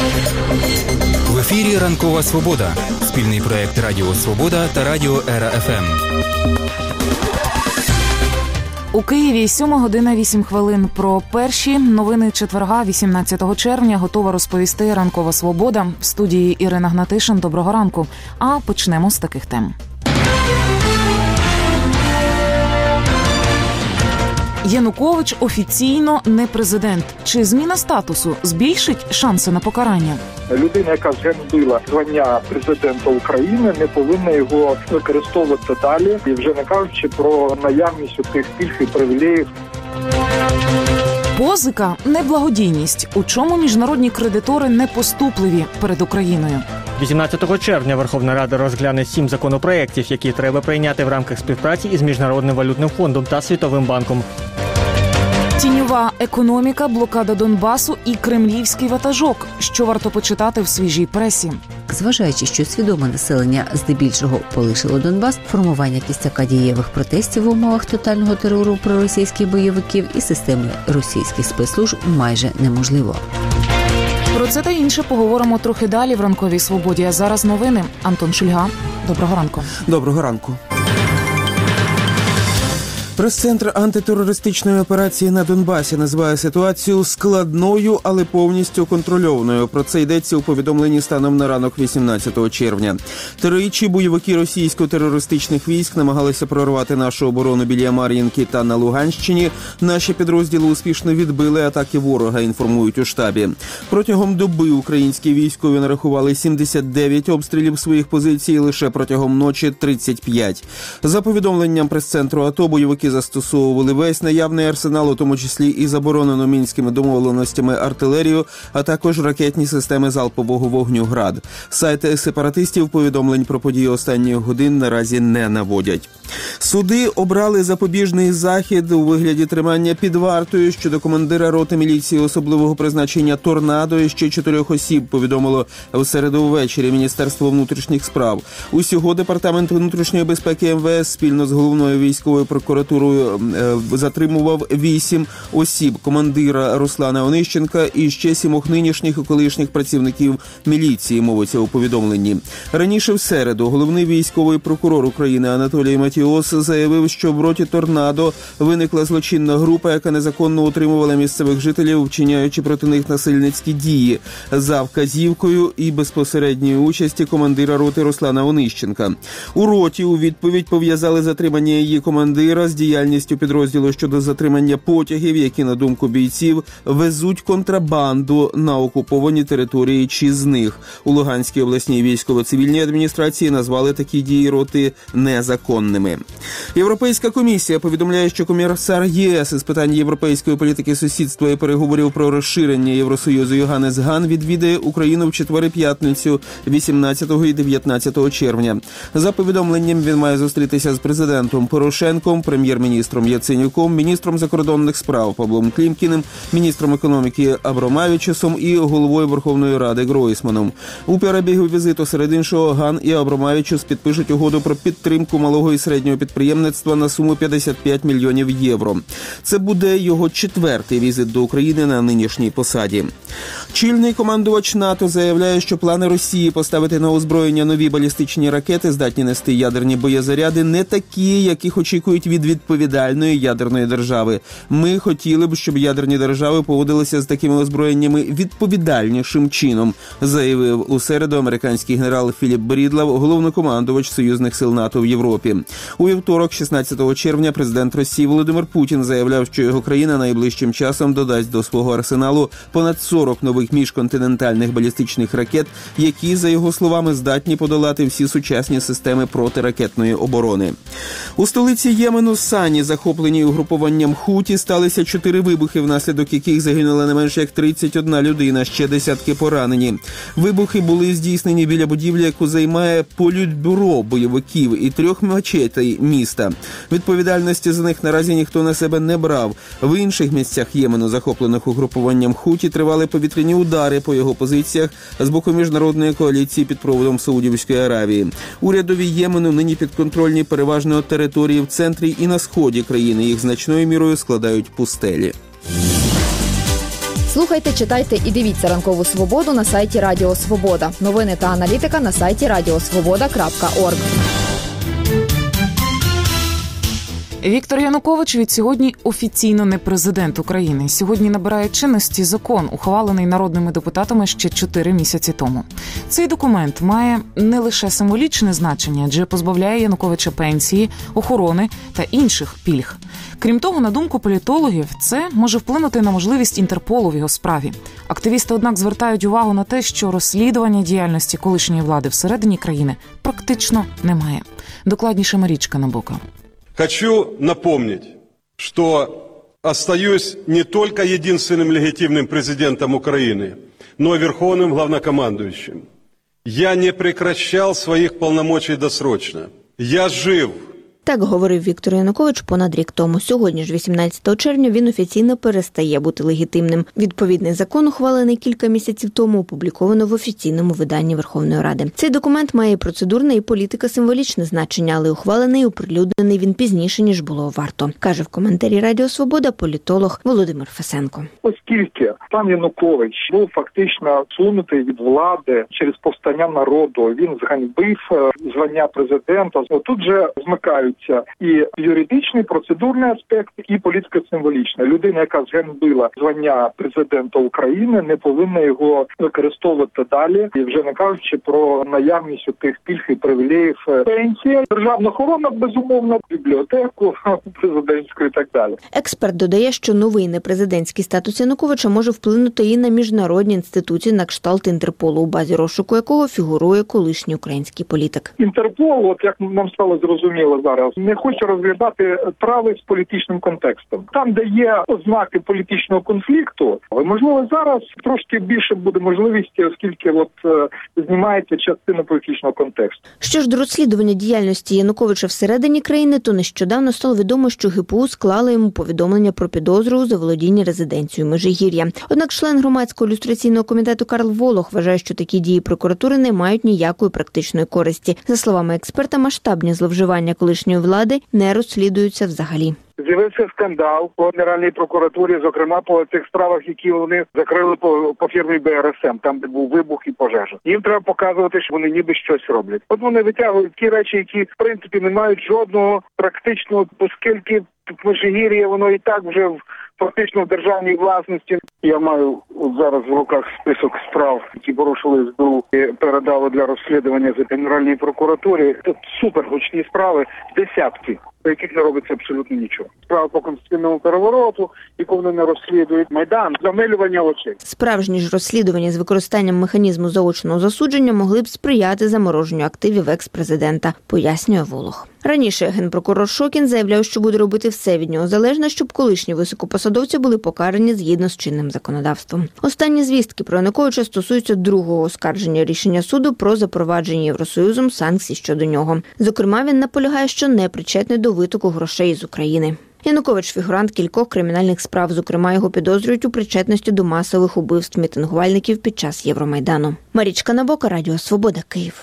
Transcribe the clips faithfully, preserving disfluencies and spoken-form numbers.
В ефірі «Ранкова Свобода» – спільний проєкт Радіо Свобода та Радіо Ера-ФМ. У Києві сьома година вісім хвилин. Про перші новини четверга, вісімнадцятого червня, готова розповісти «Ранкова Свобода». В студії Ірина Гнатишин. Доброго ранку. А почнемо з таких тем. Янукович офіційно не президент. Чи зміна статусу збільшить шанси на покарання? Людина, яка зганьбила звання президента України, не повинна його використовувати далі, і вже не кажучи про наявність тих пільг і привілеїв. Позика – не благодійність. У чому міжнародні кредитори непоступливі перед Україною? вісімнадцятого червня Верховна Рада розгляне сім законопроєктів, які треба прийняти в рамках співпраці із Міжнародним валютним фондом та Світовим банком. Тіньова економіка, блокада Донбасу і кремлівський ватажок. Що варто почитати в свіжій пресі? Зважаючи, що свідоме населення здебільшого полишило Донбас, формування кістяка дієвих протестів в умовах тотального терору проросійських бойовиків і системи російських спецслужб майже неможливо. Про це та інше поговоримо трохи далі в «Ранковій Свободі». А зараз новини. Антон Шульга. Доброго ранку. Доброго ранку. Прес-центр антитерористичної операції на Донбасі називає ситуацію складною, але повністю контрольованою. Про це йдеться у повідомленні станом на ранок вісімнадцятого червня. Тричі бойовики російсько-терористичних військ намагалися прорвати нашу оборону біля Мар'їнки та на Луганщині. Наші підрозділи успішно відбили атаки ворога, інформують у штабі. Протягом доби українські військові нарахували сімдесят дев'ять обстрілів своїх позицій, лише протягом ночі тридцять п'ять. За повідомленням прес-центру АТО, бойовики застосовували весь наявний арсенал, у тому числі і заборонену мінськими домовленостями артилерію, а також ракетні системи залпового вогню «Град». Сайти сепаратистів повідомлень про події останніх годин наразі не наводять. Суди обрали запобіжний захід у вигляді тримання під вартою щодо командира роти міліції особливого призначення «Торнадо» і ще чотирьох осіб, повідомило в середу ввечері Міністерство внутрішніх справ. Усього Департамент внутрішньої безпеки ем ве ес спільно з головною військовою прокуратурою затримував вісім осіб: командира Руслана Онищенка і ще сімох нинішніх і колишніх працівників міліції, мовиться у повідомленні. Раніше в середу головний військовий прокурор України Анатолій Матіос заявив, що в роті «Торнадо» виникла злочинна група, яка незаконно утримувала місцевих жителів, вчиняючи проти них насильницькі дії, за вказівкою і безпосередньої участі командира роти Руслана Онищенка. У роті у відповідь пов'язали затримання її командира з діяльністю підрозділу щодо затримання потягів, які, на думку бійців, везуть контрабанду на окуповані території чи з них. У Луганській обласній військово-цивільній адміністрації назвали такі дії роти незаконними. Європейська комісія повідомляє, що комісар ЄС із питань європейської політики сусідства і переговорів про розширення Євросоюзу Йоханнес Ганн відвідає Україну в четвер і п'ятницю вісімнадцятого і дев'ятнадцятого червня. За повідомленням, він має зустрітися з президентом Порошенком, прем'єр-міністром Яценюком, міністром закордонних справ Павлом Клімкіним, міністром економіки Абромавічусом і головою Верховної Ради Гройсманом. У перебігу візиту серед іншого Ганн і Абромавічус підпишуть угоду про підтримку малого і середнього підприємництва на суму п'ятдесят п'ять мільйонів євро. Це буде його четвертий візит до України на нинішній посаді. Чільний командувач НАТО заявляє, що плани Росії поставити на озброєння нові балістичні ракети, здатні нести ядерні боєзаряди, не такі, яких очікують від відповідальної ядерної держави. Ми хотіли б, щоб ядерні держави поводилися з такими озброєннями відповідальнішим чином, заявив у середу американський генерал Філіп Брідлав, головнокомандувач союзних сил НАТО в Європі. У вівторок, шістнадцятого червня, президент Росії Володимир Путін заявляв, що його країна найближчим часом додасть до свого арсеналу понад сорок нових міжконтинентальних балістичних ракет, які, за його словами, здатні подолати всі сучасні системи протиракетної оборони. У столиці Ємену Сані, захопленій угрупуванням Хуті, сталися чотири вибухи, внаслідок яких загинула не менше як тридцять одна людина, ще десятки поранені. Вибухи були здійснені біля будівлі, яку займає політбюро бойовиків і трьох мечетей міста. Відповідальності за них наразі ніхто на себе не брав. В інших місцях Ємену, захоплених угрупуванням Хуті, тривали повітряні удари по його позиціях з боку міжнародної коаліції під проводом Саудівської Аравії. Урядові Ємену нині підконтрольні переважно території в центрі і на сході країни. Їх значною мірою складають пустелі. Слухайте, читайте і дивіться «Ранкову свободу» на сайті Радіо Свобода. Новини та аналітика на сайті радіосвобода крапка орг. Віктор Янукович від сьогодні офіційно не президент України. Сьогодні набирає чинності закон, ухвалений народними депутатами ще чотири місяці тому. Цей документ має не лише символічне значення, адже позбавляє Януковича пенсії, охорони та інших пільг. Крім того, на думку політологів, це може вплинути на можливість Інтерполу в його справі. Активісти, однак, звертають увагу на те, що розслідування діяльності колишньої влади всередині країни практично немає. Докладніше Марічка Набока. Хочу напомнить, что остаюсь не только единственным легитимным президентом Украины, но и верховным главнокомандующим. Я не прекращал своих полномочий досрочно. Я жив. Так говорив Віктор Янукович понад рік тому. Сьогодні ж, вісімнадцятого червня, він офіційно перестає бути легітимним. Відповідний закон, ухвалений кілька місяців тому, опубліковано в офіційному виданні Верховної Ради. Цей документ має процедурне і політико-символічне значення, але ухвалений і оприлюднений він пізніше, ніж було варто, каже в коментарі Радіо Свобода політолог Володимир Фесенко. Оскільки пан Янукович був фактично сунутий від влади через повстання народу, він зганьбив звання президента, тут же змикають і юридичний, процедурний аспект, і політико-символічний. Людина, яка зганьбила звання президента України, не повинна його використовувати далі. І вже не кажучи про наявність у тих пільг і привілеїв, пенсія, державна охорона, безумовно, бібліотеку президентську і так далі. Експерт додає, що новий непрезидентський статус Януковича може вплинути і на міжнародні інституції на кшталт Інтерполу, у базі розшуку якого фігурує колишній український політик. Інтерпол, от як нам стало зрозуміло зараз, не хоче розглядати справи з політичним контекстом. Там, де є ознаки політичного конфлікту, але, можливо, зараз трошки більше буде можливості, оскільки от е, знімається частина політичного контексту. Що ж до розслідування діяльності Януковича всередині країни, то нещодавно стало відомо, що ГПУ склали йому повідомлення про підозру у заволодінні резиденцією Межигір'я. Однак член громадського люстраційного комітету Карл Волох вважає, що такі дії прокуратури не мають ніякої практичної користі. За словами експерта, масштабні зловживання колишньої влади не розслідуються взагалі. З'явився скандал по Генеральній прокуратурі, зокрема по тих справах, які вони закрили по, по фірмі Б Р С М, там, де був вибух і пожежа. Їм треба показувати, що вони ніби щось роблять. От вони витягують ті речі, які, в принципі, не мають жодного практичного, оскільки Межигір'я, воно і так вже в фактично в державній власності. Я маю от зараз в руках список справ, які порушили ес бе у і передали для розслідування з Генеральній прокуратурі. Це супергучні справи, десятки, по яких не робиться абсолютно нічого. Справа по конституційному перевороту, яку вони не розслідують, Майдан, замилювання очей. Справжні ж розслідування з використанням механізму заочного засудження могли б сприяти замороженню активів екс-президента, пояснює Волох. Раніше генпрокурор Шокін заявляв, що буде робити все від нього залежне, щоб колишні високопосадовці були покарані згідно з чинним законодавством. Останні звістки про Януковича стосуються другого оскарження рішення суду про запровадження Євросоюзом санкцій щодо нього. Зокрема, він наполягає, що не причетний до витоку грошей з України. Янукович – фігурант кількох кримінальних справ, зокрема його підозрюють у причетності до масових убивств мітингувальників під час Євромайдану. Марічка Набока, Радіо Свобода, Київ.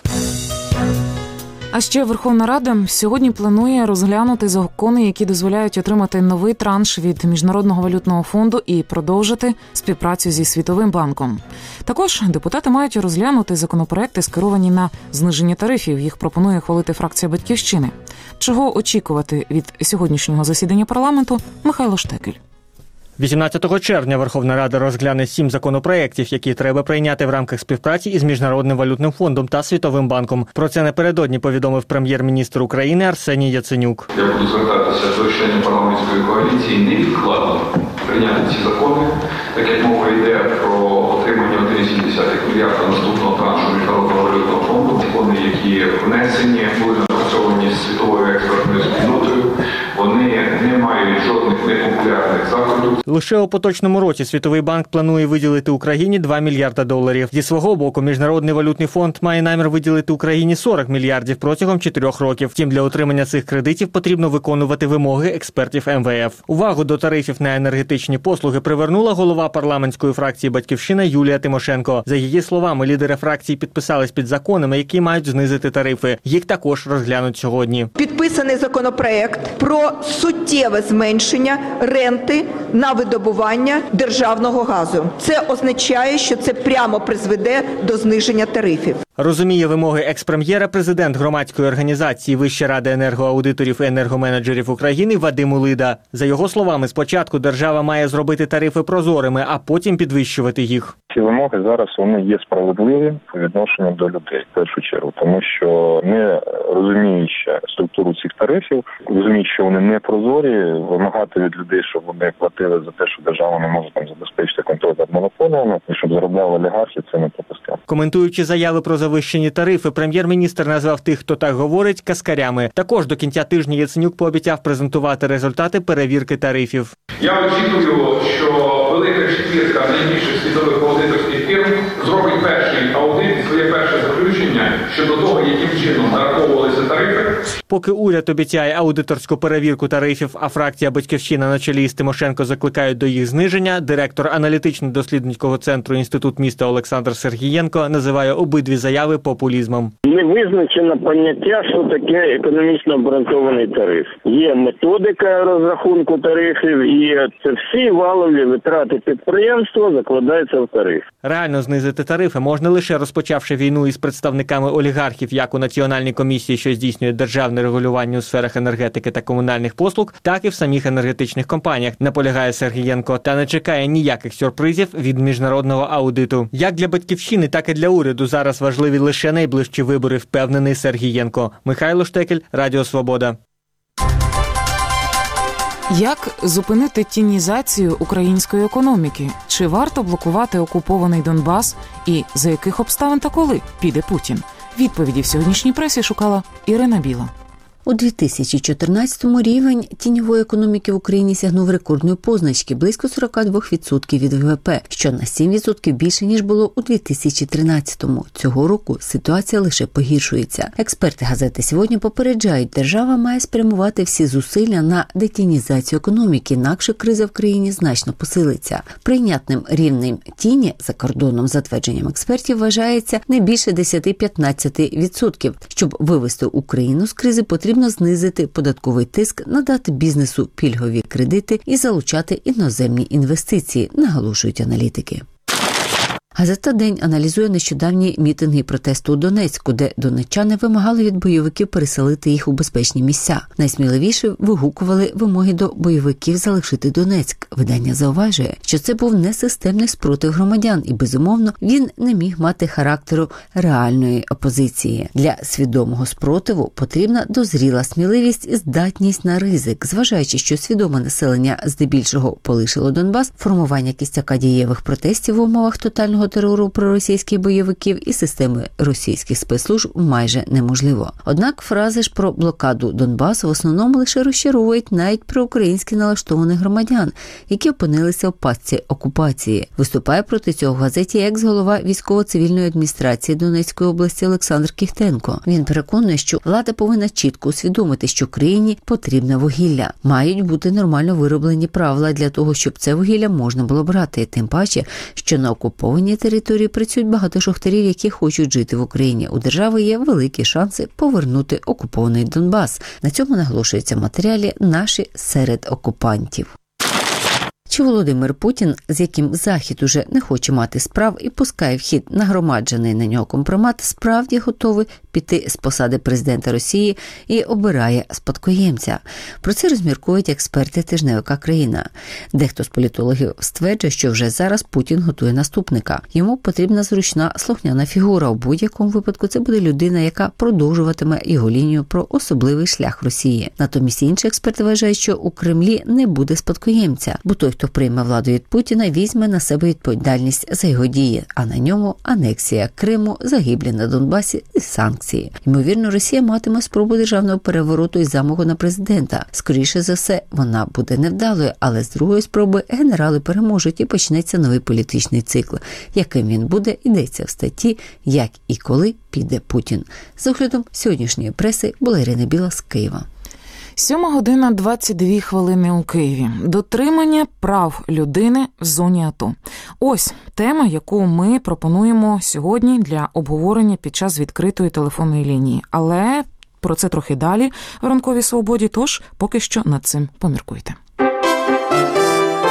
А ще Верховна Рада сьогодні планує розглянути закони, які дозволяють отримати новий транш від Міжнародного валютного фонду і продовжити співпрацю зі Світовим банком. Також депутати мають розглянути законопроекти, скеровані на зниження тарифів. Їх пропонує ухвалити фракція «Батьківщини». Чого очікувати від сьогоднішнього засідання парламенту – Михайло Штекель. вісімнадцятого червня Верховна Рада розгляне сім законопроєктів, які треба прийняти в рамках співпраці із Міжнародним валютним фондом та Світовим банком. Про це напередодні повідомив прем'єр-міністр України Арсеній Яценюк. Я буду звертатися до членів парламентської коаліції невідкладно прийняти ці закони, так як мова йде про отримання один цілих сім десятих мільярда наступного траншу Міжнародного валютного фонду. Закони, які внесені, були напрацьовані з світовою експертною спільнотою. Вони не мають жодних непопулярних заходів. Лише у поточному році Світовий банк планує виділити Україні два мільярда доларів. Зі свого боку, Міжнародний валютний фонд має намір виділити Україні сорок мільярдів протягом чотирьох років. Втім, для отримання цих кредитів потрібно виконувати вимоги експертів ем ве еф. Увагу до тарифів на енергетичні послуги привернула голова парламентської фракції «Батьківщина» Юлія Тимошенко. За її словами, лідери фракції підписались під законами, які мають знизити тарифи. Їх також розглянуть сьогодні. Підписаний законопроект про суттєве зменшення ренти на видобування державного газу. Це означає, що це прямо призведе до зниження тарифів. Розуміє вимоги екс-прем'єра президент громадської організації Вища рада енергоаудиторів і енергоменеджерів України Вадим Улида. За його словами, спочатку держава має зробити тарифи прозорими, а потім підвищувати їх. Ці вимоги зараз вони є справедливі по відношенню до людей, в першу чергу, тому що не розуміючи структуру цих тарифів, розуміючи, що вони не прозорі, вимагати від людей, щоб вони платили за те, що держава не може там забезпечити контроль над монополіями, і щоб заробляли олігархи, це не пропустимо. Коментуючи заяви про завищені тарифи, прем'єр-міністр назвав тих, хто так говорить, каскарями. Також до кінця тижня Яценюк пообіцяв презентувати результати перевірки тарифів. Я очікую, що велика четвірка найбільших світових аудиторських фірм зробить перший аудит, своє перше заключення щодо того, яким чином нараховувалися тарифи. Поки уряд обіцяє аудиторську перевірку тарифів, а фракція «Батьківщина» на чолі з Тимошенко закликають до їх зниження, директор аналітично-дослідницького центру «Інститут міста» Олександр Сергієнко називає обидві заяви популізмом. Не визначено поняття, що таке економічно обґрунтований тариф. Є методика розрахунку тарифів і це всі валові витрати підприємства закладаються в тариф. Реально знизити тарифи можна лише розпочавши війну із представниками олігархів як у Національній комісії, що здійснює державне регулювання у сферах енергетики та комунальних послуг, так і в самих енергетичних компаніях, наполягає Сергієнко, та не чекає ніяких сюрпризів від міжнародного аудиту. Як для «Батьківщини», так і для уряду зараз важливі лише найближчі вибори, впевнений Сергієнко. Михайло Штекель, Радіо Свобода. Як зупинити тінізацію української економіки? Чи варто блокувати окупований Донбас? І за яких обставин та коли піде Путін? Відповіді в сьогоднішній пресі шукала Ірина Біла. У дві тисячі чотирнадцятому рівень тіньової економіки в Україні сягнув рекордної позначки – близько сорок два відсотки від ВВП, що на сім відсотків більше, ніж було у дві тисячі тринадцятому. Цього року ситуація лише погіршується. Експерти газети «Сьогодні» попереджають, держава має спрямувати всі зусилля на детінізацію економіки, інакше криза в країні значно посилиться. Прийнятним рівнем тіні за кордоном, за твердженням експертів, вважається не більше десять-п'ятнадцять відсотків. Щоб вивести Україну з кризи, потрібно знизити податковий тиск, надати бізнесу пільгові кредити і залучати іноземні інвестиції, наголошують аналітики. Газета «День» аналізує нещодавні мітинги протесту у Донецьку, де донеччани вимагали від бойовиків переселити їх у безпечні місця. Найсміливіше вигукували вимоги до бойовиків залишити Донецьк. Видання зауважує, що це був не системний спротив громадян і, безумовно, він не міг мати характеру реальної опозиції. Для свідомого спротиву потрібна дозріла сміливість і здатність на ризик. Зважаючи, що свідоме населення здебільшого полишило Донбас, формування кістяка дієвих протестів в умовах тотального терору проросійських бойовиків і системи російських спецслужб майже неможливо. Однак фрази ж про блокаду Донбасу в основному лише розчаровують навіть проукраїнськи налаштованих громадян, які опинилися в пастці окупації. Виступає проти цього в газеті екс-голова військово-цивільної адміністрації Донецької області Олександр Кіхтенко. Він переконує, що влада повинна чітко усвідомити, що країні потрібне вугілля. Мають бути нормально вироблені правила для того, щоб це вугілля можна було брати. Тим паче, що на окупованій території працюють багато шахтарів, які хочуть жити в Україні. У держави є великі шанси повернути окупований Донбас. На цьому наголошується в матеріалі «Наші серед окупантів». Чи Володимир Путін, з яким Захід уже не хоче мати справ і пускає в хід нагромаджений на нього компромат, справді готовий піти з посади президента Росії і обирає спадкоємця? Про це розмірковують експерти тижневика «Країна». Дехто з політологів стверджує, що вже зараз Путін готує наступника. Йому потрібна зручна слухняна фігура. У будь-якому випадку це буде людина, яка продовжуватиме його лінію про особливий шлях Росії. Натомість інші експерти вважають, що у Кремлі не буде спадкоємця, бо той, хто прийме владу від Путіна, візьме на себе відповідальність за його дії, а на ньому анексія Криму, загиблі на Донбасі і санкції. Ймовірно, Росія матиме спробу державного перевороту і замаху на президента. Скоріше за все, вона буде невдалою, але з другої спроби генерали переможуть і почнеться новий політичний цикл. Яким він буде, йдеться в статті «Як і коли піде Путін». За оглядом сьогоднішньої преси була Ірина Біла з Києва. Сьома година двадцять дві хвилини у Києві. Дотримання прав людини в зоні АТО. Ось тема, яку ми пропонуємо сьогодні для обговорення під час відкритої телефонної лінії. Але про це трохи далі в «Ранковій свободі», тож поки що над цим поміркуйте.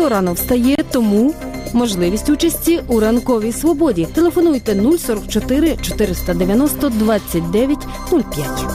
Хто рано встає, тому можливість участі у ранковій свободі. Телефонуйте нуль сорок чотири чотириста дев'яносто двадцять дев'ять нуль п'ять.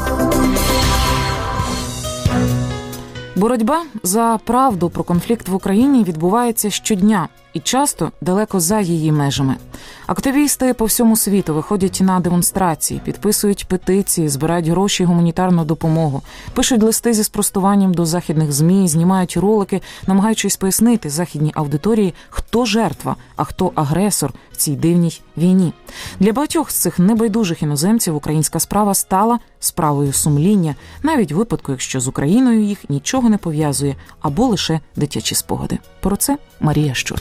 Боротьба за правду про конфлікт в Україні відбувається щодня і часто далеко за її межами. Активісти по всьому світу виходять на демонстрації, підписують петиції, збирають гроші і гуманітарну допомогу, пишуть листи зі спростуванням до західних ЗМІ, знімають ролики, намагаючись пояснити західній аудиторії, хто жертва, а хто агресор в цій дивній війні. Для багатьох з цих небайдужих іноземців українська справа стала справою сумління, навіть у випадку, якщо з Україною їх нічого не пов'язує або лише дитячі спогади. Про це Марія Щур.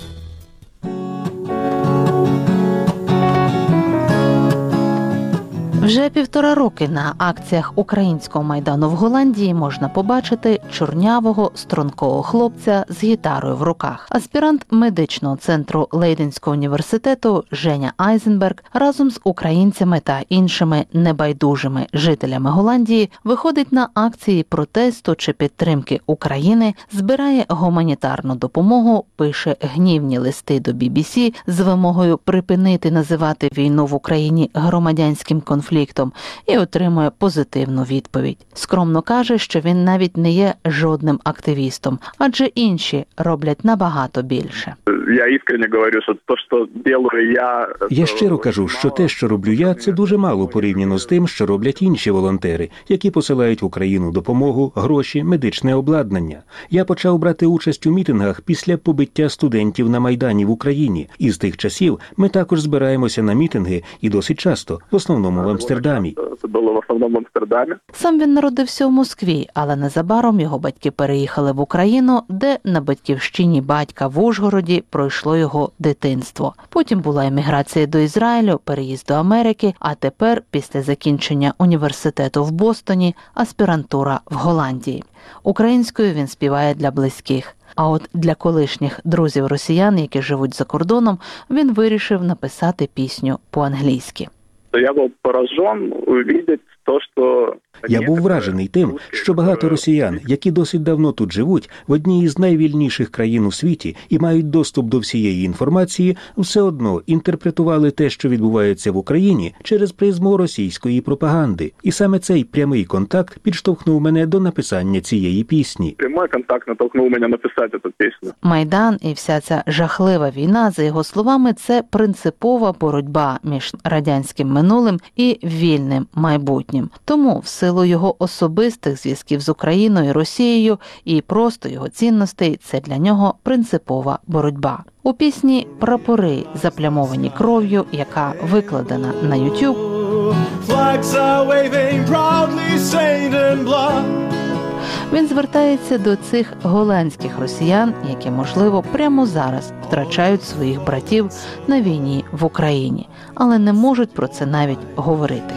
Вже півтора роки на акціях українського Майдану в Голландії можна побачити чорнявого, стрункого хлопця з гітарою в руках. Аспірант медичного центру Лейденського університету Женя Айзенберг разом з українцями та іншими небайдужими жителями Голландії виходить на акції протесту чи підтримки України, збирає гуманітарну допомогу, пише гнівні листи до бі бі сі з вимогою припинити називати війну в Україні громадянським конфліктом і отримує позитивну відповідь. Скромно каже, що він навіть не є жодним активістом, адже інші роблять набагато більше. Я іскренне говорю, що те, що роблю я... Я щиро кажу, що те, що роблю я, це дуже мало порівняно з тим, що роблять інші волонтери, які посилають в Україну допомогу, гроші, медичне обладнання. Я почав брати участь у мітингах після побиття студентів на Майдані в Україні. І з тих часів ми також збираємося на мітинги і досить часто, в основному в Амстердамі. Це було в основному в Амстердамі. Сам він народився у Москві, але незабаром його батьки переїхали в Україну, де на батьківщині батька в Ужгороді пройшло його дитинство. Потім була еміграція до Ізраїлю, переїзд до Америки, а тепер, після закінчення університету в Бостоні, аспірантура в Голландії. Українською він співає для близьких. А от для колишніх друзів-росіян, які живуть за кордоном, він вирішив написати пісню по-англійськи. Я був поражен увидеть то, що... Я був вражений тим, що багато росіян, які досить давно тут живуть, в одній із найвільніших країн у світі і мають доступ до всієї інформації, все одно інтерпретували те, що відбувається в Україні, через призму російської пропаганди. І саме цей прямий контакт підштовхнув мене до написання цієї пісні. Прямий контакт натолкнув мене написати цю пісню. Майдан і вся ця жахлива війна, за його словами, це принципова боротьба між радянським минулим і вільним майбутнім. Тому в силу його особистих зв'язків з Україною і Росією і просто його цінностей, це для нього принципова боротьба. У пісні «Прапори, заплямовані кров'ю», яка викладена на YouTube, він звертається до цих голландських росіян, які, можливо, прямо зараз втрачають своїх братів на війні в Україні, але не можуть про це навіть говорити.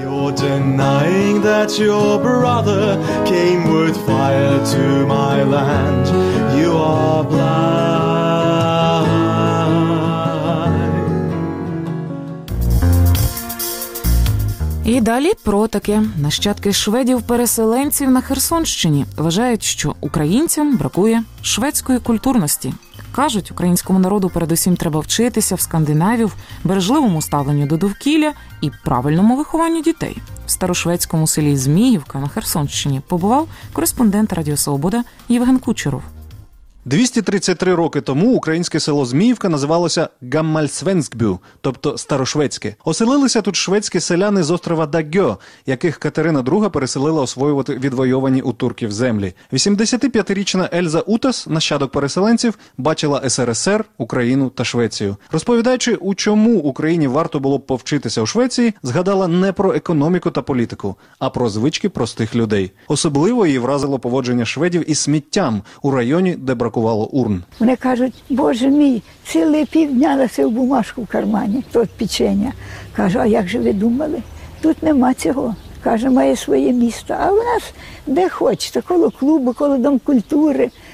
І далі про таке. Нащадки шведів-переселенців на Херсонщині вважають, що українцям бракує шведської культурності. Кажуть, українському народу передусім треба вчитися в скандинавів, бережливому ставленню до довкілля і правильному вихованню дітей. В старошведському селі Зміївка на Херсонщині побував кореспондент Радіо Свобода Євген Кучеров. двісті тридцять три роки тому українське село Зміївка називалося Гаммальсвенскбю, тобто старошведське. Оселилися тут шведські селяни з острова Дагьо, яких Катерина друга переселила освоювати відвойовані у турків землі. вісімдесятип'ятирічна Ельза Утас, нащадок переселенців, бачила ес ер ес ер, Україну та Швецію. Розповідаючи, у чому Україні варто було б повчитися у Швеції, згадала не про економіку та політику, а про звички простих людей. Особливо її вразило поводження шведів із сміттям у районі, де бракувало урн. Вони кажуть, боже мій, ціле півдня носив бумажку в кармані, то печення. Кажу, а як же ви думали? Тут нема цього. Каже, має своє місто. А у нас де хочете, коло клубу, коло Дом культури,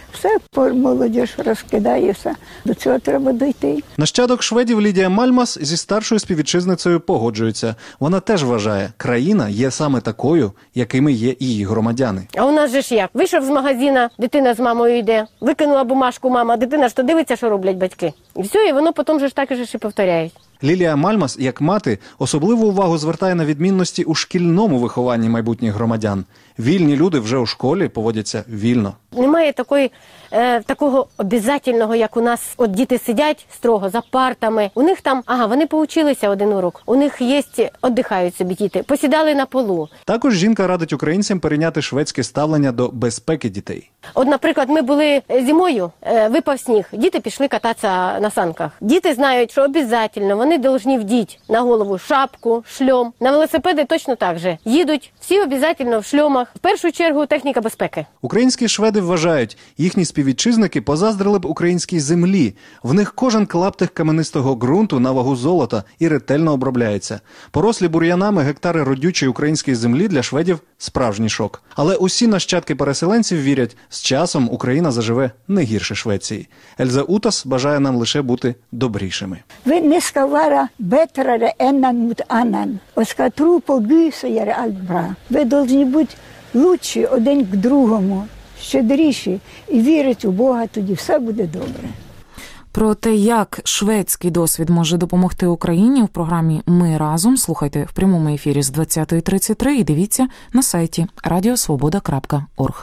Все молодь розкидає, все. До цього треба дійти. Нащадок шведів Лідія Мальмас зі старшою співвітчизницею погоджується. Вона теж вважає, країна є саме такою, якими є і її громадяни. А у нас же ж як? Вийшов з магазина, дитина з мамою йде, викинула бумажку мама, дитина ж то дивиться, що роблять батьки. І все, і воно потім же ж так і ж і повторяють. Лілія Мальмас, як мати, особливу увагу звертає на відмінності у шкільному вихованні майбутніх громадян. Вільні люди вже у школі поводяться вільно. Немає такої, е, такого обов'язкового, як у нас, от діти сидять строго за партами. У них там, ага, вони поучилися один урок, у них є, віддихають собі діти, посідали на полу. Також жінка радить українцям перейняти шведське ставлення до безпеки дітей. От, наприклад, ми були зимою, е, випав сніг, діти пішли кататися на санках. Діти знають, що обов'язково вони повинні вдіти на голову шапку, шльом. На велосипеди точно так же. Їдуть всі обов'язково в шльомах. В першу чергу техніка безпеки. Українські шведи вважають, їхні співвітчизники позаздрили б українській землі. В них кожен клаптик каменистого ґрунту на вагу золота і ретельно обробляється. Порослі бур'янами гектари родючої української землі для шведів – справжній шок. Але усі нащадки переселенців вірять, з часом Україна заживе не гірше Швеції. Ельза Утас бажає нам лише бути добрішими. Ви не скавара бетрare ennan mot annan. Och ska tro på Gud så är det allt bra. Ви повинні бути лучші один к другому, щедріші і вірити у Бога, тоді все буде добре. Про те, як шведський досвід може допомогти Україні, в програмі «Ми разом» слухайте в прямому ефірі з двадцятої тридцять три і дивіться на сайті радіо свобода крапка орг.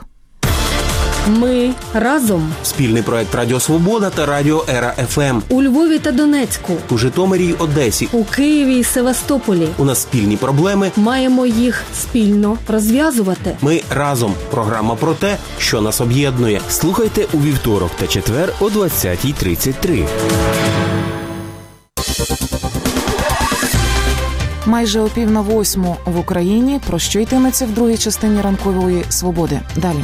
Ми разом. Спільний проект Радіо Свобода та Радіо Ера еф ем. У Львові та Донецьку. У Житомирі й Одесі. У Києві і Севастополі. У нас спільні проблеми. Маємо їх спільно розв'язувати. Ми разом. Програма про те, що нас об'єднує. Слухайте у вівторок та четвер о двадцятій тридцять три. Майже о пів на восьму в Україні. Про що йтиметься в другій частині ранкової «Свободи». Далі.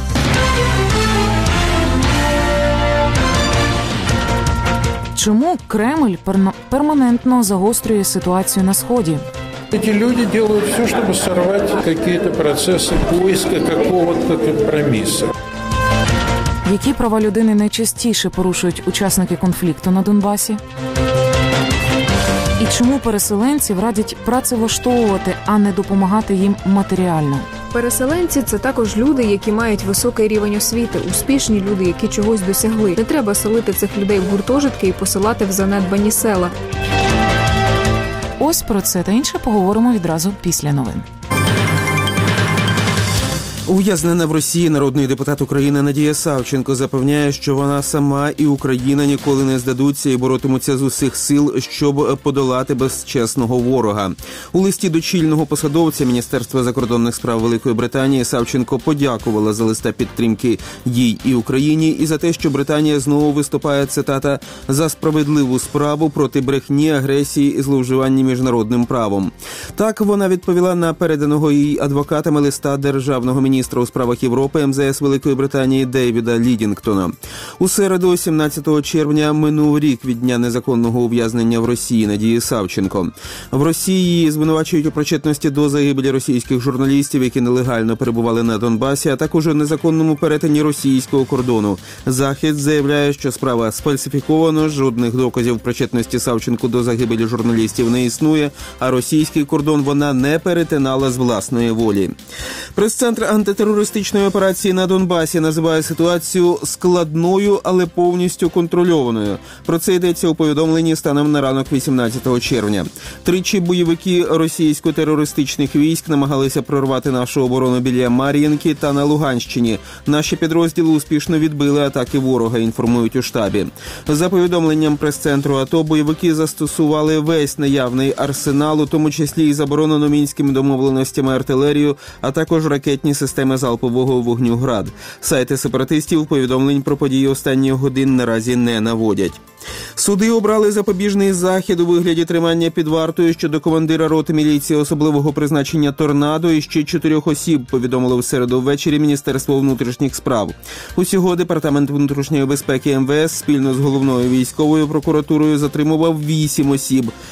Чому Кремль перманентно загострює ситуацію на Сході? Эти люди делают все, чтобы сорвать какие-то процессы поиска какого-то компромисса. Які права людини найчастіше порушують учасники конфлікту на Донбасі? І чому переселенців радять працевлаштовувати, а не допомагати їм матеріально? Переселенці – це також люди, які мають високий рівень освіти, успішні люди, які чогось досягли. Не треба селити цих людей в гуртожитки і посилати в занедбані села. Ось про це та інше поговоримо відразу після новин. Ув'язнена в Росії народний депутат України Надія Савченко запевняє, що вона сама і Україна ніколи не здадуться і боротимуться з усіх сил, щоб подолати безчесного ворога. У листі до чільного посадовця Міністерства закордонних справ Великої Британії Савченко подякувала за листа підтримки їй і Україні і за те, що Британія знову виступає, цитата, «за справедливу справу проти брехні, агресії і зловживання міжнародним правом». Так вона відповіла на переданого їй адвокатами листа державного міністра міністра у справах Європи ем зе ес Великої Британії Дейвіда Лідінгтона. У середу, сімнадцятого червня, минув рік від дня незаконного ув'язнення в Росії Надії Савченко. В Росії її звинувачують у причетності до загибелі російських журналістів, які нелегально перебували на Донбасі, а також у незаконному перетині російського кордону. Захід заявляє, що справа сфальсифікована, жодних доказів причетності Савченко до загибелі журналістів не існує, а російський кордон вона не перетинала з власної волі. Прес-центр антитерористичної операції на Донбасі називає ситуацію складною, але повністю контрольованою. Про це йдеться у повідомленні станом на ранок вісімнадцятого червня. Тричі бойовики російсько-терористичних військ намагалися прорвати нашу оборону біля Мар'їнки та на Луганщині. Наші підрозділи успішно відбили атаки ворога, інформують у штабі. За повідомленням прес-центру АТО, бойовики застосували весь наявний арсенал, у тому числі і заборонену мінськими домовленостями артилерію, а також ракетні системи залпового вогню «Град». Сайти сепаратистів повідомлень про події останніх годин наразі не наводять. Суди обрали запобіжний захід у вигляді тримання під вартою щодо командира роти міліції особливого призначення «Торнадо» і ще чотирьох осіб, повідомило в середу ввечері Міністерство внутрішніх справ. Усього Департамент внутрішньої безпеки ем ве ес спільно з головною військовою прокуратурою затримував вісім осіб.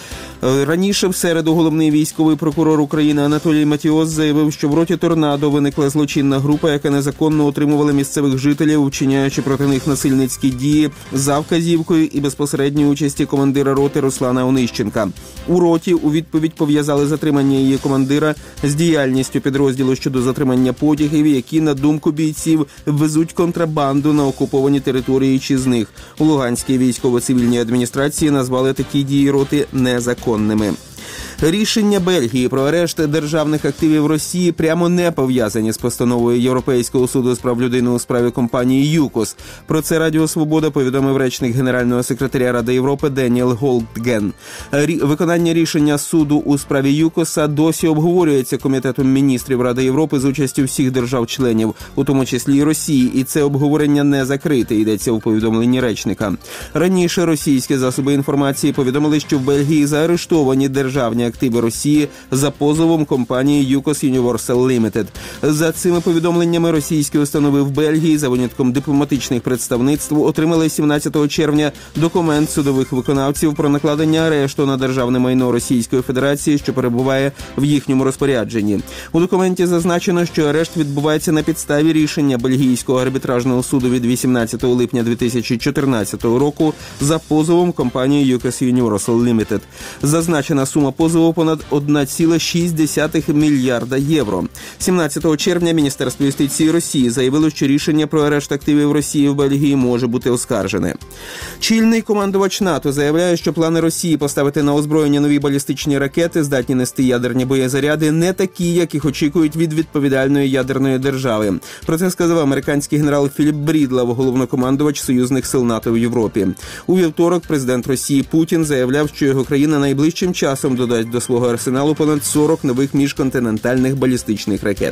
Раніше в середу головний військовий прокурор України Анатолій Матіос заявив, що в роті «Торнадо» виникла злочинна група, яка незаконно утримувала місцевих жителів, вчиняючи проти них насильницькі дії за вказівкою і безпосередньої участі командира роти Руслана Онищенка. У роті у відповідь пов'язали затримання її командира з діяльністю підрозділу щодо затримання потягів, які, на думку бійців, везуть контрабанду на окуповані території чи з них. У Луганській військово-цивільній адміністрації назвали такі дії роти незаконними. Рішення Бельгії про арешт державних активів Росії прямо не пов'язані з постановою Європейського суду з прав людини у справі компанії ЮКОС. Про це Радіо Свобода повідомив речник Генерального секретаря Ради Європи Деніел Голдген. Виконання рішення суду у справі ЮКОСа досі обговорюється Комітетом міністрів Ради Європи з участю всіх держав-членів, у тому числі і Росії, і це обговорення не закрите, йдеться у повідомленні речника. Раніше російські засоби інформації повідомили, що в Бельгії заарештовані державні активи Росії за позовом компанії ЮКОС Universal Limited. За цими повідомленнями російські установи в Бельгії за винятком дипломатичних представництв отримали сімнадцятого червня документ судових виконавців про накладення арешту на державне майно Російської Федерації, що перебуває в їхньому розпорядженні. У документі зазначено, що арешт відбувається на підставі рішення Бельгійського арбітражного суду від вісімнадцятого липня дві тисячі чотирнадцятого року за позовом компанії ЮКОС Universal Limited. Зазначена сума позову понад один цілих шість десятих мільярда євро. сімнадцятого червня Міністерство юстиції Росії заявило, що рішення про арешт активів Росії в Бельгії може бути оскаржене. Чільний командувач НАТО заявляє, що плани Росії поставити на озброєння нові балістичні ракети, здатні нести ядерні боєзаряди, не такі, як їх очікують від відповідальної ядерної держави. Про це сказав американський генерал Філіп Брідлав, головнокомандувач союзних сил НАТО в Європі. У вівторок президент Росії Путін заявляв, що його країна найближчим часом додасть до свого арсеналу понад сорок нових міжконтинентальних балістичних ракет.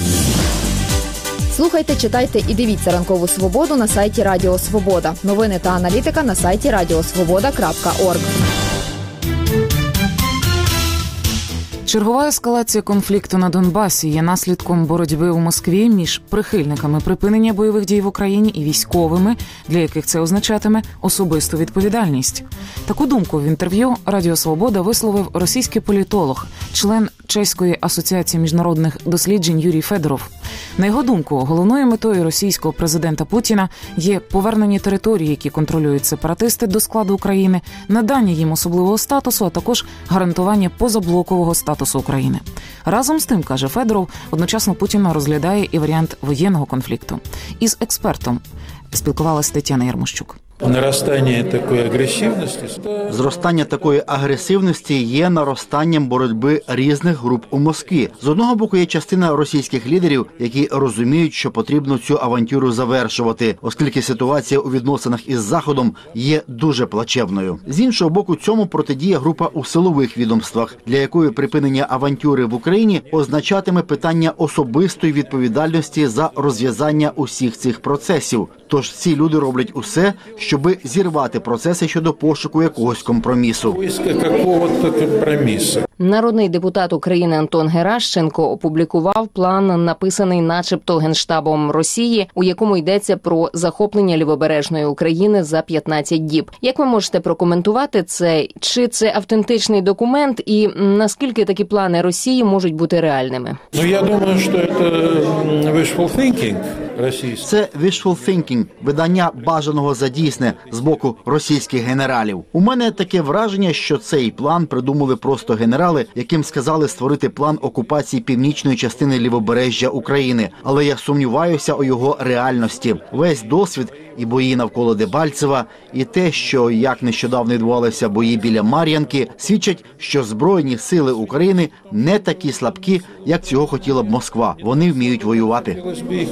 Слухайте, читайте і дивіться «Ранкову Свободу» на сайті Радіо Свобода. Новини та аналітика на сайті радіосвобода крапка орг. Чергова ескалація конфлікту на Донбасі є наслідком боротьби у Москві між прихильниками припинення бойових дій в Україні і військовими, для яких це означатиме особисту відповідальність. Таку думку в інтерв'ю Радіо Свобода висловив російський політолог, член Чеської асоціації міжнародних досліджень Юрій Федоров. На його думку, головною метою російського президента Путіна є повернення територій, які контролюють сепаратисти, до складу України, надання їм особливого статусу, а також гарантування позаблокового статусу України. Разом з тим, каже Федоров, одночасно Путін розглядає і варіант воєнного конфлікту. Із експертом спілкувалася Тетяна Ярмощук. Наростання такої агресивності зростання такої агресивності є наростанням боротьби різних груп у Москві. З одного боку є частина російських лідерів, які розуміють, що потрібно цю авантюру завершувати, оскільки ситуація у відносинах із Заходом є дуже плачевною. З іншого боку, цьому протидіє група у силових відомствах, для якої припинення авантюри в Україні означатиме питання особистої відповідальності за розв'язання усіх цих процесів. Тож ці люди роблять усе, щоби зірвати процеси щодо пошуку якогось компромісу. Народний депутат України Антон Геращенко опублікував план, написаний начебто Генштабом Росії, у якому йдеться про захоплення лівобережної України за п'ятнадцять діб. Як ви можете прокоментувати це? Чи це автентичний документ і наскільки такі плани Росії можуть бути реальними? Ну, я думаю, що це wishful thinking. Це wishful thinking, видання бажаного за дійсне з боку російських генералів. У мене таке враження, що цей план придумали просто генерали, яким сказали створити план окупації північної частини лівобережжя України. Але я сумніваюся у його реальності. Весь досвід і бої навколо Дебальцева, і те, що як нещодавно відбувалися бої біля Мар'янки, свідчать, що Збройні сили України не такі слабкі, як цього хотіла б Москва. Вони вміють воювати.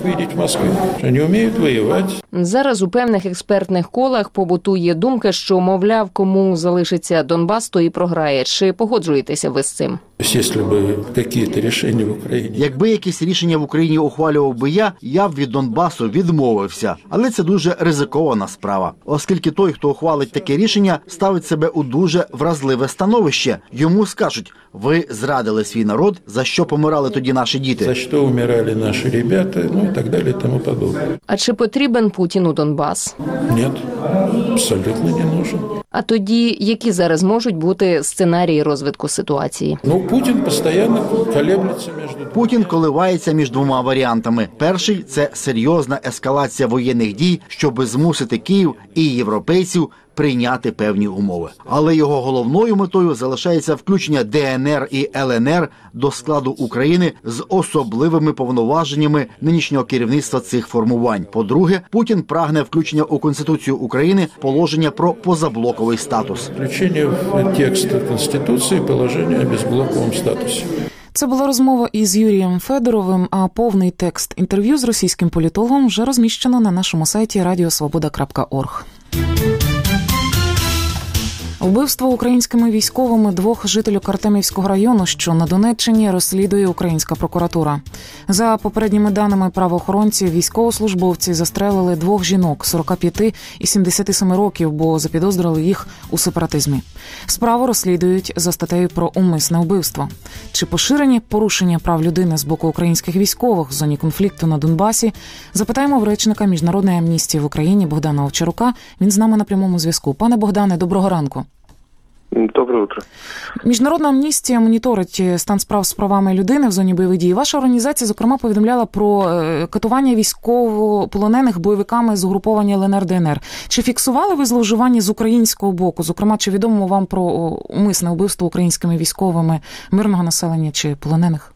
Зараз у певних експертних колах побутує думка, що, мовляв, кому залишиться Донбас, то і програє. Чи погоджуєтеся ви з цим? Якщо б якісь рішення в Україні. Якби якісь рішення в Україні ухвалював би я, я б від Донбасу відмовився. Але це дуже ризикована справа. Оскільки той, хто ухвалить таке рішення, ставить себе у дуже вразливе становище. Йому скажуть: ви зрадили свій народ, за що помирали тоді наші діти? За що вмирали наші ребята, ну і так далі, тому подобне. А чи потрібен Путіну Донбас? Ні, абсолютно не нужен. А тоді, які зараз можуть бути сценарії розвитку ситуації? Ну, Путін постійно колеблеться між... Путін коливається між двома варіантами. Перший – це серйозна ескалація воєнних дій, щоб змусити Київ і європейців прийняти певні умови. Але його головною метою залишається включення Де Ен Ер і Ел Ен Ер до складу України з особливими повноваженнями нинішнього керівництва цих формувань. По-друге, Путін прагне включення у Конституцію України положення про позаблоковий статус. Включення в текст Конституції положення о безблоковому статусі. Це була розмова із Юрієм Федоровим, а повний текст інтерв'ю з російським політологом вже розміщено на нашому сайті радіо свобода крапка орг. Вбивство українськими військовими двох жителів Артемівського району, що на Донеччині, розслідує українська прокуратура. За попередніми даними правоохоронців, військовослужбовці застрелили двох жінок сорок п'ять і сімдесят сім років, бо запідозрили їх у сепаратизмі. Справу розслідують за статтею про умисне вбивство. Чи поширені порушення прав людини з боку українських військових в зоні конфлікту на Донбасі? Запитаємо в речника Міжнародної амністії в Україні Богдана Овчарука. Він з нами на прямому зв'язку. Пане Богдане, доброго ранку. Доброе утро. Міжнародна амністія моніторить стан справ з правами людини в зоні бойових дій. Ваша організація, зокрема, повідомляла про катування військовополонених бойовиками з угруповання Ел Ен Ер Де Ен Ер. Чи фіксували ви зловживання з українського боку? Зокрема, чи відомо вам про умисне вбивство українськими військовими мирного населення чи полонених?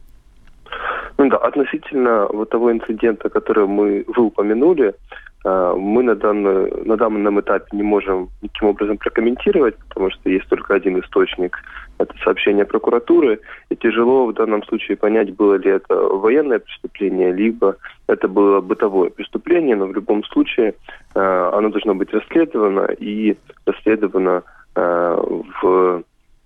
Ну да, относительно вот того инцидента, который мы, вы упомянули, мы на, данный, на данном этапе не можем никаким образом прокомментировать, потому что есть только один источник, это сообщение прокуратуры, и тяжело в данном случае понять, было ли это военное преступление, либо это было бытовое преступление, но в любом случае оно должно быть расследовано и расследовано в,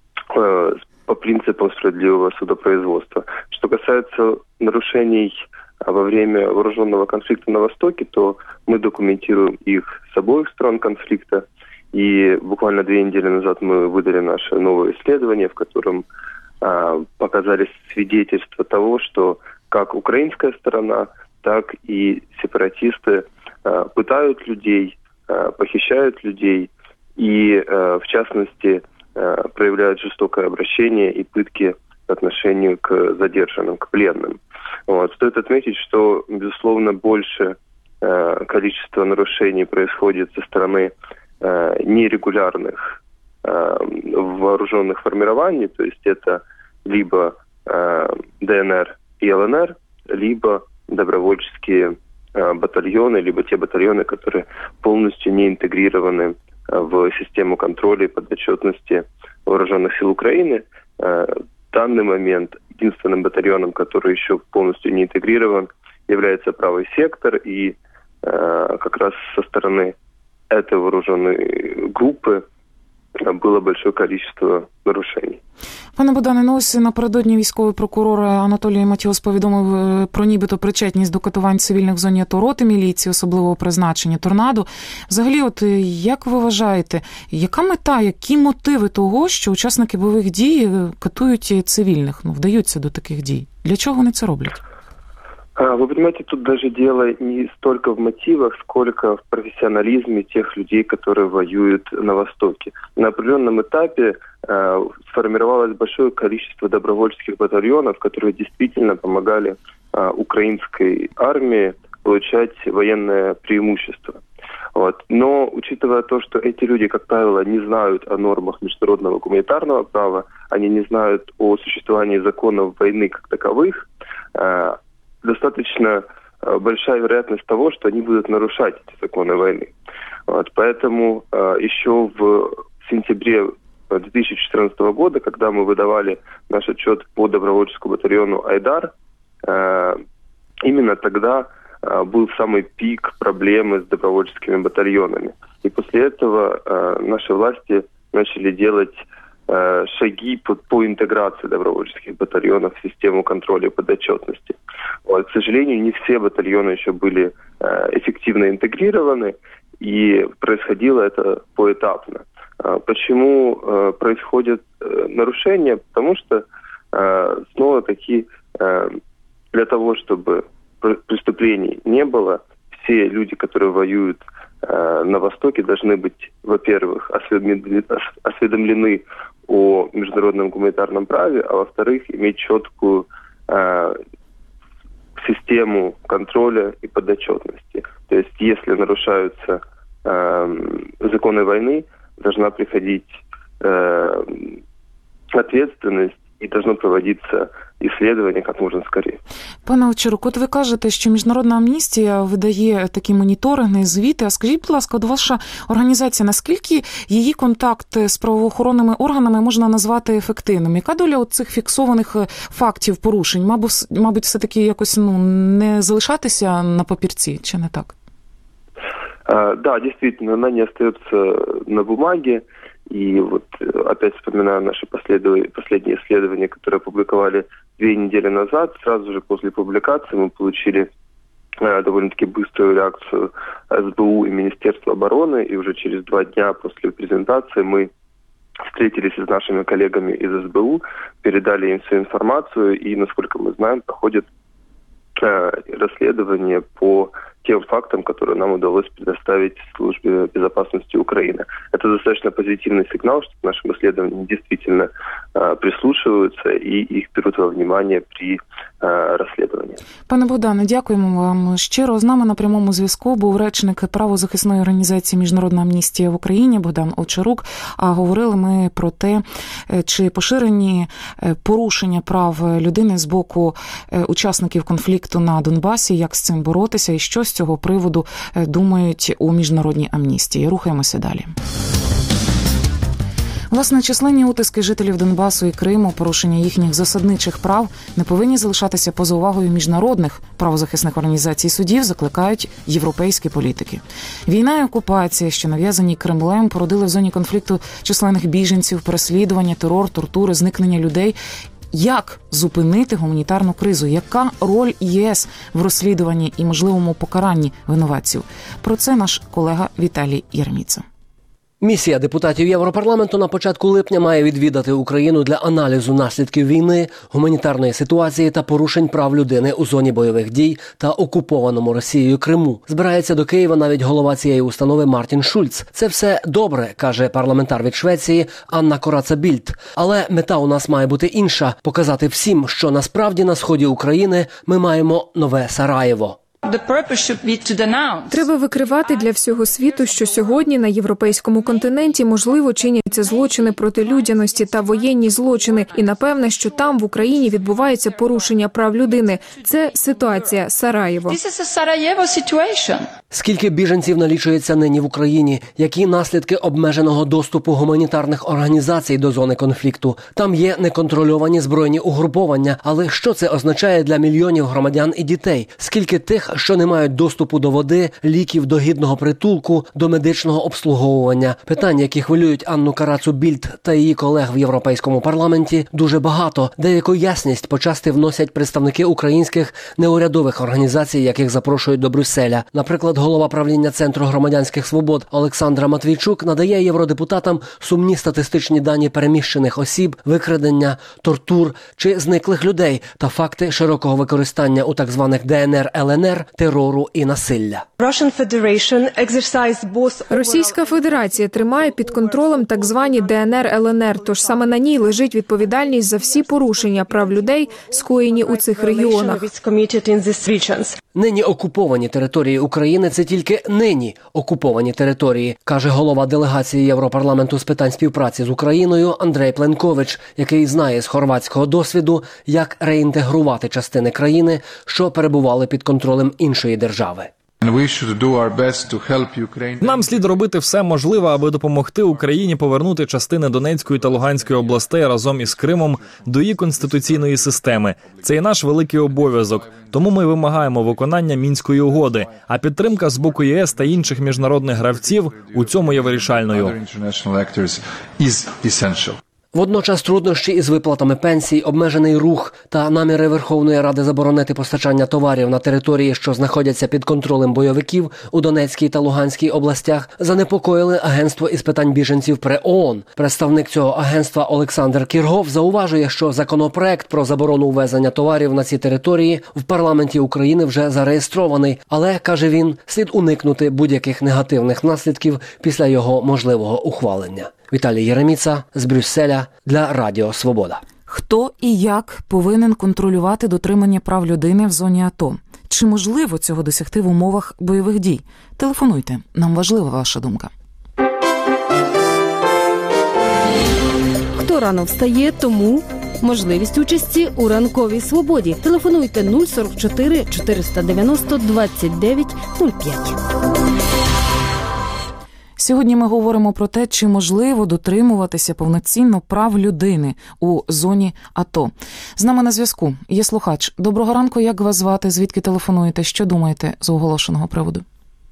по принципам справедливого судопроизводства. Что касается нарушений во время вооруженного конфликта на Востоке, то мы документируем их с обоих сторон конфликта. И буквально две недели назад мы выдали наше новое исследование, в котором а, показали свидетельства того, что как украинская сторона, так и сепаратисты а, пытают людей, а, похищают людей и, а, в частности, а, проявляют жестокое обращение и пытки по отношению к задержанным, к пленным. Вот. Стоит отметить, что, безусловно, больше э, количество нарушений происходит со стороны э, нерегулярных э, вооруженных формирований, то есть это либо э, Де Ен Эр и Ел Ен Эр, либо добровольческие э, батальоны, либо те батальоны, которые полностью не интегрированы в систему контроля и подотчетности вооруженных сил Украины. Э, в данный момент единственным батальоном, который еще полностью не интегрирован, является правый сектор, и э, как раз со стороны этой вооруженной группы було большое количество нарушень. Пане Богдане, ну ось напередодні військовий прокурор Анатолій Матіос повідомив про нібито причетність до катувань цивільних в зоні АТО роти міліції особливого призначення «Торнадо». Взагалі, от як ви вважаєте, яка мета, які мотиви того, що учасники бойових дій катують цивільних, ну, вдаються до таких дій? Для чого вони це роблять? Вы понимаете, тут даже дело не столько в мотивах, сколько в профессионализме тех людей, которые воюют на Востоке. На определенном этапе э, сформировалось большое количество добровольческих батальонов, которые действительно помогали э, украинской армии получать военное преимущество. Вот. Но учитывая то, что эти люди, как правило, не знают о нормах международного гуманитарного права, они не знают о существовании законов войны как таковых, э, достаточно большая вероятность того, что они будут нарушать эти законы войны. Вот, поэтому э, еще в сентябре две тысячи четырнадцатого года, когда мы выдавали наш отчет по добровольческому батальону «Айдар», э, именно тогда э, был самый пик проблемы с добровольческими батальонами. И после этого э, наши власти начали делать шаги по, по интеграции добровольческих батальонов в систему контроля и подотчетности. Вот, к сожалению, не все батальоны еще были эффективно интегрированы, и происходило это поэтапно. Почему происходят нарушения? Потому что, снова-таки, для того, чтобы преступлений не было, все люди, которые воюют на Востоке, должны быть, во-первых, осведомлены о международном гуманитарном праве, а во-вторых, иметь четкую э, систему контроля и подотчетности. То есть, если нарушаются э, законы войны, должна приходить э, ответственность і должно проводитися ісследування як можна скоріше. Пане Овчарук, от ви кажете, що Міжнародна амністія видає такі моніторинги, звіти. А скажіть, будь ласка, от ваша організація, наскільки її контакт з правоохоронними органами можна назвати ефективним? Яка доля от цих фіксованих фактів порушень? Мабуть, мабуть, все-таки якось ну, не залишатися на папірці, чи не так? А, да, действительно, она не остается на бумаге. И вот опять вспоминаю наши последние исследования, которые опубликовали две недели назад. Сразу же после публикации мы получили э, довольно-таки быструю реакцию эс бэ у и Министерства обороны. И уже через два дня после презентации мы встретились с нашими коллегами из эс бэ у, передали им всю информацию. И, насколько мы знаем, проходит э, расследование по тем фактам, которые нам удалось предоставить службе безопасности Украины. Это достаточно позитивный сигнал, что к нашим исследованиям действительно э, прислушиваются и их берут во внимание при э, розслідуванні. Пане Богдане, дякуємо вам щиро. З нами на прямому зв'язку був речник правозахисної організації Міжнародна амністія в Україні Богдан Овчарук. А говорили ми про те, чи поширені порушення прав людини з боку учасників конфлікту на Донбасі, як з цим боротися і що з цього приводу думають у Міжнародній амністії. Рухаємося далі. Власне, численні утиски жителів Донбасу і Криму, порушення їхніх засадничих прав не повинні залишатися поза увагою міжнародних правозахисних організацій і судів, закликають європейські політики. Війна і окупація, що нав'язані Кремлем, породили в зоні конфлікту численних біженців, переслідування, терор, тортури, зникнення людей. Як зупинити гуманітарну кризу? Яка роль ЄС в розслідуванні і можливому покаранні винуватців? Про це наш колега Віталій Єрміца. Місія депутатів Європарламенту на початку липня має відвідати Україну для аналізу наслідків війни, гуманітарної ситуації та порушень прав людини у зоні бойових дій та окупованому Росією Криму. Збирається до Києва навіть голова цієї установи Мартін Шульц. Це все добре, каже парламентар від Швеції Анна Кораца-Більд. Але мета у нас має бути інша – показати всім, що насправді на сході України ми маємо нове Сараєво. Треба викривати для всього світу, що сьогодні на європейському континенті можливо чиняться злочини проти людяності та воєнні злочини. І напевне, що там в Україні відбувається порушення прав людини. Це ситуація Сараєво. Скільки біженців налічується нині в Україні? Які наслідки обмеженого доступу гуманітарних організацій до зони конфлікту? Там є неконтрольовані збройні угруповання, але що це означає для мільйонів громадян і дітей? Скільки тих, що не мають доступу до води, ліків, до гідного притулку, до медичного обслуговування? Питань, які хвилюють Анну Карацу-Більд та її колег в Європейському парламенті, дуже багато. Деяку ясність почасти вносять представники українських неурядових організацій, яких запрошують до Брюсселя. Наприклад, голова правління Центру громадянських свобод Олександра Матвійчук надає євродепутатам сумні статистичні дані переміщених осіб, викрадення, тортур чи зниклих людей та факти широкого використання у так званих Де Ен Ер Ел Ен Ер терору і насилля. Російська Федерація тримає під контролем так звані Де Ен Ер Ел Ен Ер, тож саме на ній лежить відповідальність за всі порушення прав людей, скоєні у цих регіонах. Нині окуповані території України – це тільки нині окуповані території, каже голова делегації Європарламенту з питань співпраці з Україною Андрей Пленкович, який знає з хорватського досвіду, як реінтегрувати частини країни, що перебували під контролем іншої держави. Нам слід робити все можливе, аби допомогти Україні повернути частини Донецької та Луганської областей разом із Кримом до її конституційної системи. Це і наш великий обов'язок. Тому ми вимагаємо виконання Мінської угоди, а підтримка з боку ЄС та інших міжнародних гравців у цьому є вирішальною. Водночас труднощі із виплатами пенсій, обмежений рух та наміри Верховної Ради заборонити постачання товарів на території, що знаходяться під контролем бойовиків у Донецькій та Луганській областях, занепокоїли Агентство із питань біженців при ООН. Представник цього агентства Олександр Кіргов зауважує, що законопроект про заборону ввезення товарів на ці території в парламенті України вже зареєстрований, але, каже він, слід уникнути будь-яких негативних наслідків після його можливого ухвалення. Віталій Єреміца з Брюсселя для Радіо Свобода. Хто і як повинен контролювати дотримання прав людини в зоні АТО? Чи можливо цього досягти в умовах бойових дій? Телефонуйте, нам важлива ваша думка. Хто рано встає, тому можливість участі у ранковій свободі. Телефонуйте нуль сорок чотири чотириста дев'яносто двадцять дев'ять нуль п'ять. Сьогодні ми говоримо про те, чи можливо дотримуватися повноцінно прав людини у зоні АТО. З нами на зв'язку є слухач. Доброго ранку, як вас звати, звідки телефонуєте, що думаєте з оголошеного приводу?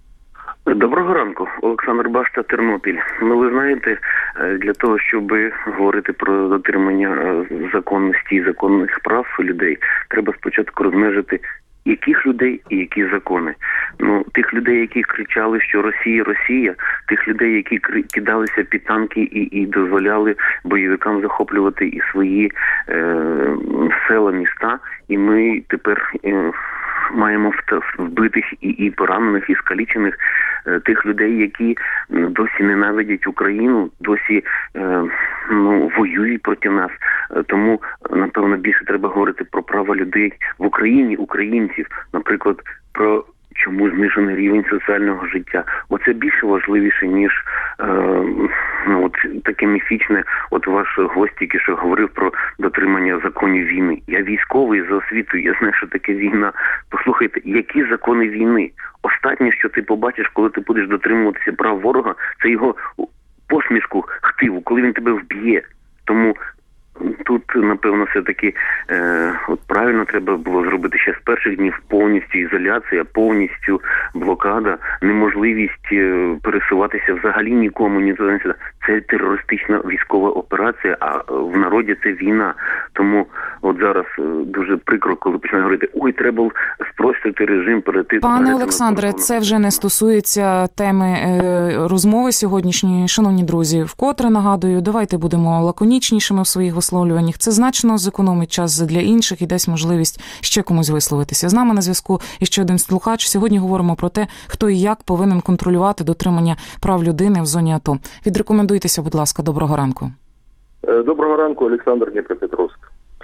Доброго ранку, Олександр Башта, Тернопіль. Ну, ви знаєте, для того, щоб говорити про дотримання законності і законних прав людей, треба спочатку розмежити, яких людей і які закони. Ну, тих людей, які кричали, що Росія, Росія, тих людей, які кидалися під танки і, і дозволяли бойовикам захоплювати і свої е, села, міста, і ми тепер е, маємо вбитих і, і поранених, і скалічених е, тих людей, які досі ненавидять Україну, досі е, ну, воюють проти нас. Е, тому, напевно, більше треба говорити про права людей в Україні, українців, наприклад, про чому знижений рівень соціального життя. Оце більше важливіше, ніж е, ну, от таке міфічне, от ваш гость тільки що говорив про дотримання законів війни. Я військовий за освітою, я знаю, що таке війна. Послухайте, які закони війни? Останнє, що ти побачиш, коли ти будеш дотримуватися прав ворога, це його посмішку, хтиву, коли він тебе вб'є. Тому тут, напевно, все-таки е, от правильно треба було зробити ще з перших днів повністю ізоляція, повністю блокада, неможливість е, пересуватися взагалі нікому, ні туди, ні сюди. Це терористична військова операція, а в народі це війна. Тому от зараз е, дуже прикро, коли починають говорити, ой, треба спростити режим, перейти... Пане Олександре, це вже не стосується теми е, розмови сьогоднішньої. Шановні друзі, вкотре нагадую, давайте будемо лаконічнішими в своїх висловлюваннях. Це значно зекономить час для інших і дасть можливість ще комусь висловитися. З нами на зв'язку іще один слухач. Сьогодні говоримо про те, хто і як повинен контролювати дотримання прав людини в зоні АТО. Відрекомендуйтеся, будь ласка. Доброго ранку. Доброго ранку, Александр, Днепропетровск.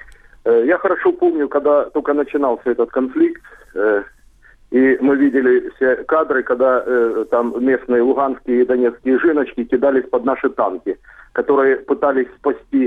Я хорошо помню, когда только начинался этот конфликт, и мы видели все кадры, когда там местные луганские и донецкие жиночки кидались под наши танки, которые пытались спасти,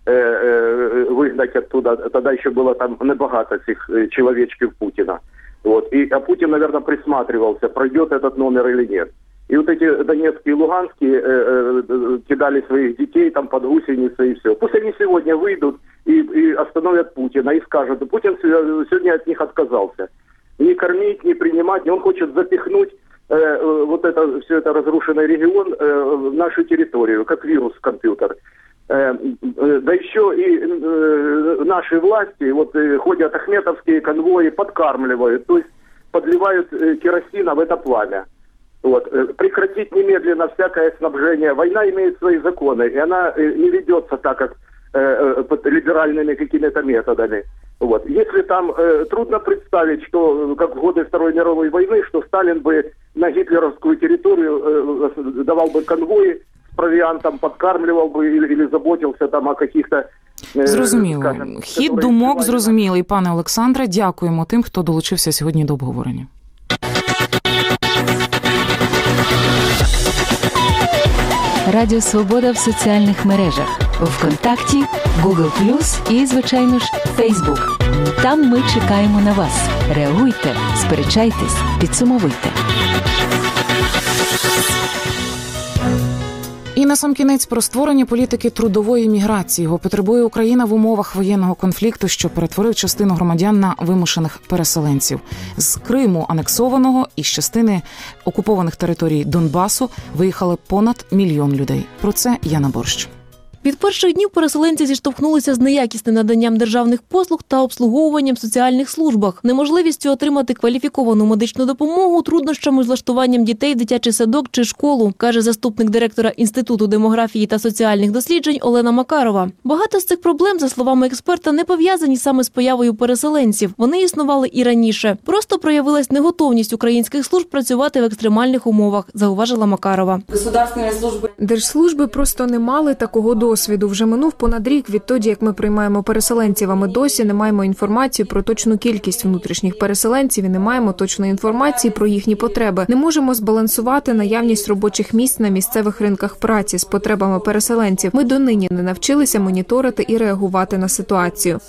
выгнать оттуда. Тогда еще было там небагато этих человечков Путина. Вот. И, а Путин, наверное, присматривался, пройдет этот номер или нет. И вот эти донецкие и луганские э, э, кидали своих детей там под гусеницы и все. Пусть они сегодня выйдут и, и остановят Путина и скажут, Путин сегодня от них отказался. Не кормить, не принимать, он хочет запихнуть э, э, вот это, все это разрушенный регион э, в нашу территорию, как вирус в компьютер. Э, э, да еще и э, наши власти, вот э, ходят ахметовские конвои, подкармливают, то есть подливают э, керосина в это пламя. Вот. Прекратить немедленно всякое снабжение. Война имеет свои законы, и она не ведется так, как э, под либеральными какими-то методами. Вот. Если там э, трудно представить, что как в годы Второй мировой войны, что Сталин бы на гитлеровскую территорию э, давал бы конвои с провиантом, подкармливал бы или, или заботился там о каких-то... Э, Зрозуміло. Скажем, Хід думок зрозумілий, пане Олександре. Дякуємо тим, хто долучився сьогодні до обговорення. Радіо Свобода в соціальних мережах. ВКонтакті, Google плюс і, звичайно ж, Фейсбук. Там ми чекаємо на вас. Реагуйте, сперечайтесь, підсумовуйте. І насамкінець про створення політики трудової міграції. Його потребує Україна в умовах воєнного конфлікту, що перетворив частину громадян на вимушених переселенців. З Криму анексованого і з частини окупованих територій Донбасу виїхали понад мільйон людей. Про це Яна Борщ. Від перших днів переселенці зіштовхнулися з неякісним наданням державних послуг та обслуговуванням в соціальних службах, неможливістю отримати кваліфіковану медичну допомогу, труднощами з влаштуванням дітей в дитячий садок чи школу, каже заступник директора Інституту демографії та соціальних досліджень Олена Макарова. Багато з цих проблем, за словами експерта, не пов'язані саме з появою переселенців. Вони існували і раніше. Просто проявилась неготовність українських служб працювати в екстремальних умовах, зауважила Макарова. Держслужби просто не мали такого досвіду. Вже минув понад рік відтоді, як ми приймаємо переселенців, а ми досі не маємо інформації про точну кількість внутрішніх переселенців і не маємо точної інформації про їхні потреби. Не можемо збалансувати наявність робочих місць на місцевих ринках праці з потребами переселенців. Ми донині не навчилися моніторити і реагувати на ситуацію.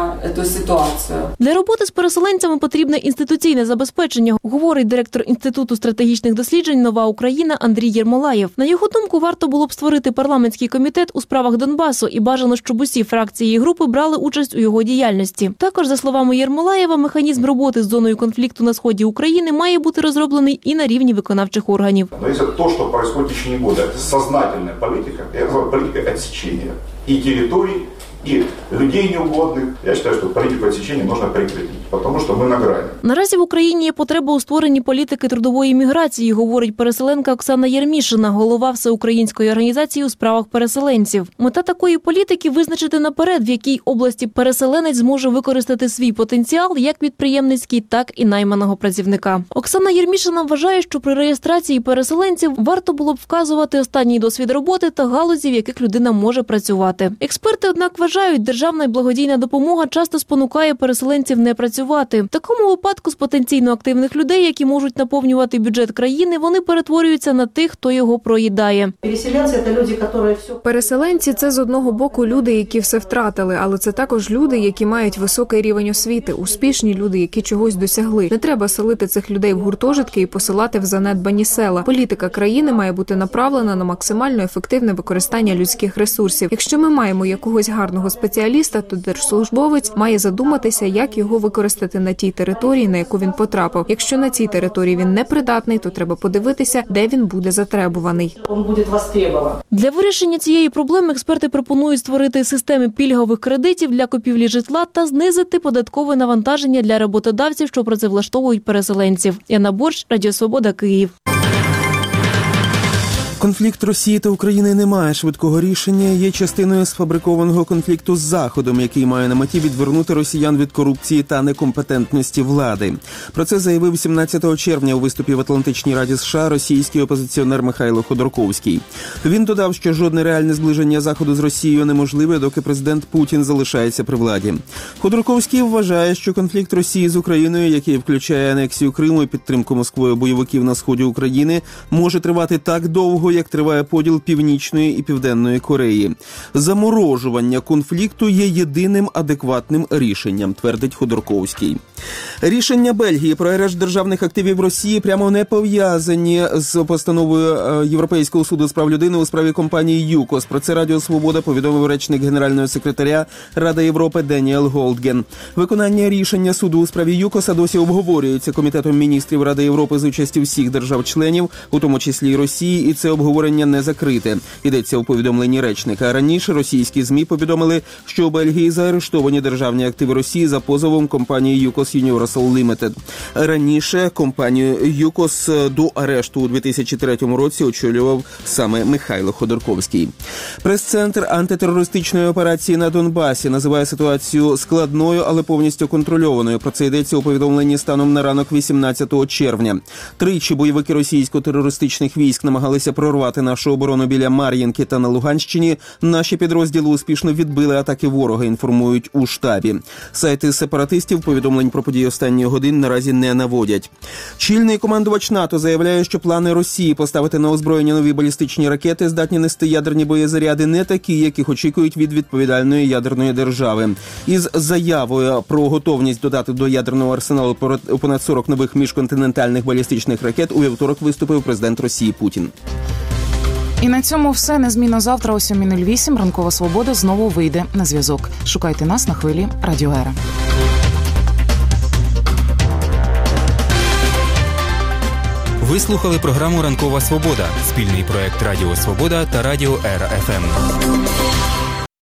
Для роботи з переселенцями потрібне інституційне забезпечення, говорить директор Інституту стратегічних досліджень «Нова Україна» Андрій Єрмолаєв. На його думку, варто було б створити парламентський комітет у справах Донбасу і бажано, щоб усі фракції і групи брали участь у його діяльності. Також, за словами Єрмолаєва, механізм роботи з зоною конфлікту на сході України має бути розроблений і на рівні виконавчих органів. Но если то, что происходит в течение года, это сознательная политика, это политика отсечения и территорий, и людей неугодных, я считаю, что политику отсечения нужно прекратить, потому что мы на грани. Наразі в Україні є потреба у створенні політики трудової міграції, говорить переселенка Оксана Єрмішина, голова Всеукраїнської організації у справах переселенців. Мета такої політики – визначити наперед, в якій області переселенець зможе використати свій потенціал як підприємницький, так і найманого працівника. Оксана Єрмішина вважає, що при реєстрації переселенців варто було б вказувати останній досвід роботи та галузі, в яких людина може працювати. Експерти, однак, вважають, державна і благодійна допомога часто спонукає переселенців не працювати. В такому випадку з потенційно активних людей, які можуть наповнювати бюджет країни, вони перетворюються на тих, хто його проїдає. Переселенці – це з одного боку люди, які все втратили, але це також люди, які мають високий рівень освіти, успішні люди, які чогось досягли. Не треба селити цих людей в гуртожитки і посилати в занедбані села. Політика країни має бути направлена на максимально ефективне використання людських ресурсів. Якщо ми маємо якогось гарного спеціаліста, то держслужбовець має задуматися, як його використати на тій території, на яку він потрапив. Якщо на цій території він не придатний, то треба подивитися, де він буде затребуваний. Для вирішення цієї проблеми експерти пропонують створити системи пільгових кредитів для купівлі житла та знизити податкове навантаження для роботодавців, що працевлаштовують переселенців. Яна Борщ, Радіо Свобода, Київ. Конфлікт Росії та України не має швидкого рішення, є частиною сфабрикованого конфлікту з Заходом, який має на меті відвернути росіян від корупції та некомпетентності влади. Про це заявив сімнадцятого червня у виступі в Атлантичній Раді США російський опозиціонер Михайло Ходорковський. Він додав, що жодне реальне зближення Заходу з Росією неможливе, доки президент Путін залишається при владі. Ходорковський вважає, що конфлікт Росії з Україною, який включає анексію Криму і підтримку Москвою бойовиків на сході України, може тривати так довго, як триває поділ Північної і Південної Кореї. Заморожування конфлікту є єдиним адекватним рішенням, твердить Ходорковський. Рішення Бельгії про арешт державних активів Росії прямо не пов'язані з постановою Європейського суду з прав людини у справі компанії ЮКОС. Про це Радіо Свобода повідомив речник Генерального секретаря Ради Європи Деніел Голдген. Виконання рішення суду у справі ЮКОСа досі обговорюється Комітетом міністрів Ради Європи з участю всіх держав-членів, у тому числі і Росії, і це обговорення не закрите. Йдеться у повідомленні речника. Раніше російські ЗМІ повідомили, що у Бельгії заарештовані державні активи Росії за позовом компанії ЮКОС Universal Limited. Раніше компанію ЮКОС до арешту у дві тисячі третьому році очолював саме Михайло Ходорковський. Прес-центр антитерористичної операції на Донбасі називає ситуацію складною, але повністю контрольованою. Про це йдеться у повідомленні станом на ранок вісімнадцятого червня. Тричі бойовики російсько-терористичних військ намагалися прорвати нашу оборону біля Мар'їнки та на Луганщині. Наші підрозділи успішно відбили атаки ворога, інформують у штабі. Сайти сепаратистів повідомлень про події останніх годин наразі не наводять. Чільний командувач НАТО заявляє, що плани Росії поставити на озброєння нові балістичні ракети, здатні нести ядерні боєзаряди, не такі, яких очікують від відповідальної ядерної держави. Із заявою про готовність додати до ядерного арсеналу понад сорок нових міжконтинентальних балістичних ракет у вівторок виступив президент Росії Путін. І на цьому все. Незмінно завтра о сьомій нуль вісім Ранкова Свобода знову вийде на зв'язок. Шукайте нас на хвилі Радіо Ера. Ви слухали програму «Ранкова Свобода» – спільний проект Радіо Свобода та Радіо Ера еф ем.